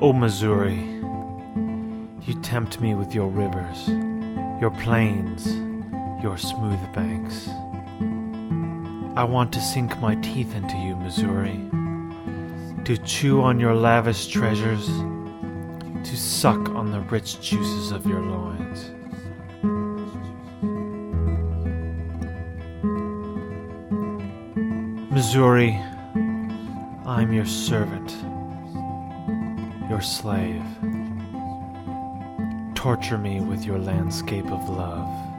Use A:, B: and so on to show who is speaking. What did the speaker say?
A: O Missouri, you tempt me with your rivers, your plains, your smooth banks. I want to sink my teeth into you, Missouri, to chew on your lavish treasures, to suck on the rich juices of your loins. Missouri, I'm your servant, your slave. Torture me with your landscape of love.